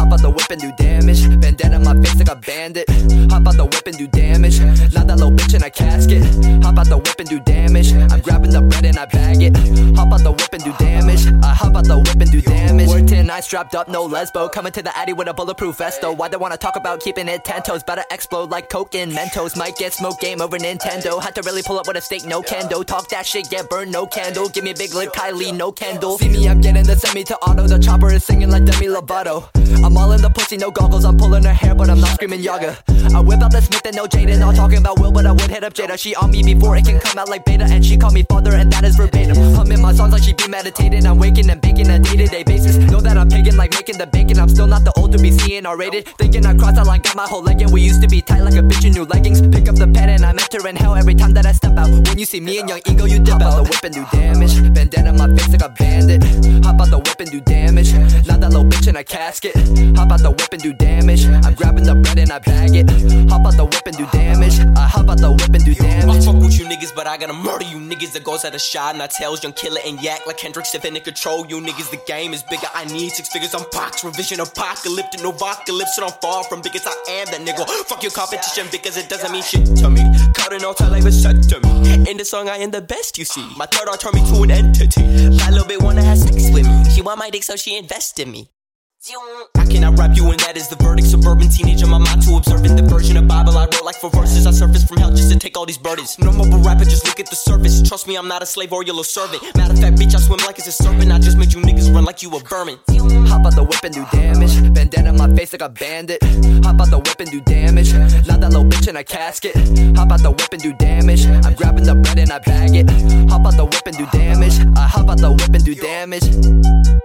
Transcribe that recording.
Hop out the whip and do damage. Bandana on my face like a bandit. Hop out the whip and do damage. Not that little bitch in a casket. Hop out the whip and do damage. I'm grabbing the bread and I bag it. Hop out the whip and do damage. I hop out the whip and do damage. Word 10, I strapped up, no lesbo. Coming to the Addy with a bulletproof vest though. Why they wanna talk about keeping it 10 toes? Better explode like Coke and Mentos. Might get smoke, game over Nintendo. Had to really pull up with a steak, no candle. Talk that shit, get burned, no candle. Give me a big lip, Kylie, no candle. See me, I'm getting the semi to auto. The chopper is singing like Demi Lovato. I'm all in the pussy, no goggles. I'm pulling her hair, but I'm not screaming Yaga. I whip out the Smith and no Jaden. Not talking about Will, but I would hit up Jada. She on me before it can come out like beta. And she called me father, and that is verbatim. Humming my songs like she be meditating. I'm waking and baking on a day-to-day basis. Know that I'm pagan like making the bacon. I'm still not the old to be seeing R-rated. Thinking I crossed that line, got my whole leg in. We used to be tight like a bitch in new leggings. Pick up the pen and I'm entering hell every time that I step out. When you see me and Young Ego, you dip out. Hop out the whip and do damage. Bandana on my face like a bandit. Hop out the whip and do damage. Not that little bitch in a casket. Hop out the whip and do damage. I'm grabbing the bread and I bag it. Hop out the whip and do damage. I hop out the whip and do damage. I fuck with you niggas, but I gotta murder you niggas. That goes at a shot and I tells Young Killer and Yak like Kendrick sipping in control. You niggas, the game is bigger. I need 6 figures. I'm Pox, revision apocalyptic, no apocalypse. So I'm far from biggest. I am that nigga. Fuck your competition because it doesn't mean shit to me. Cutting all time like was said to me. In the song, I am the best you see. My third eye turned me to an entity. My little bitch wanna have sex with me. She want my dick, so she invest in me. I cannot rap you and that is the verdict. Suburban teenager, my mind too observant. The version of Bible I wrote like 4 verses. I surfaced from hell just to take all these burdens. No mobile rapper, just look at the surface. Trust me, I'm not a slave or your little servant. Matter of fact, bitch, I swim like it's a serpent. I just made you niggas run like you a vermin. Hop out the whip and do damage. Bandana on my face like a bandit. Hop out the whip and do damage. Not that little bitch in a casket. Hop out the whip and do damage. I'm grabbing the bread and I bag it. Hop out the whip and do damage. I hop out the whip and do damage.